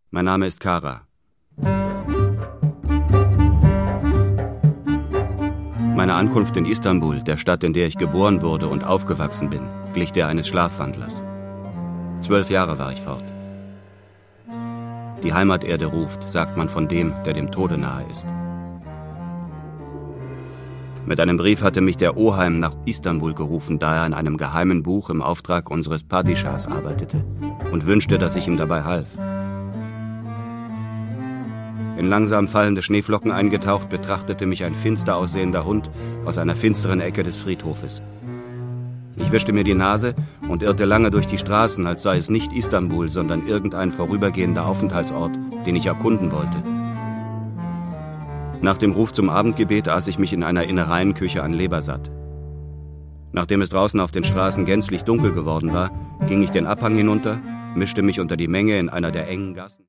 Mein Name ist Kara. Meine Ankunft in Istanbul, der Stadt, in der ich geboren wurde und aufgewachsen bin, glich der eines Schlafwandlers. 12 Jahre war ich fort. Die Heimaterde ruft, sagt man von dem, der dem Tode nahe ist. Mit einem Brief hatte mich der Oheim nach Istanbul gerufen, da er an einem geheimen Buch im Auftrag unseres Padişahs arbeitete und wünschte, dass ich ihm dabei half. In langsam fallende Schneeflocken eingetaucht, betrachtete mich ein finster aussehender Hund aus einer finsteren Ecke des Friedhofes. Ich wischte mir die Nase und irrte lange durch die Straßen, als sei es nicht Istanbul, sondern irgendein vorübergehender Aufenthaltsort, den ich erkunden wollte. Nach dem Ruf zum Abendgebet aß ich mich in einer Innereienküche an Leber satt. Nachdem es draußen auf den Straßen gänzlich dunkel geworden war, ging ich den Abhang hinunter, mischte mich unter die Menge in einer der engen Gassen.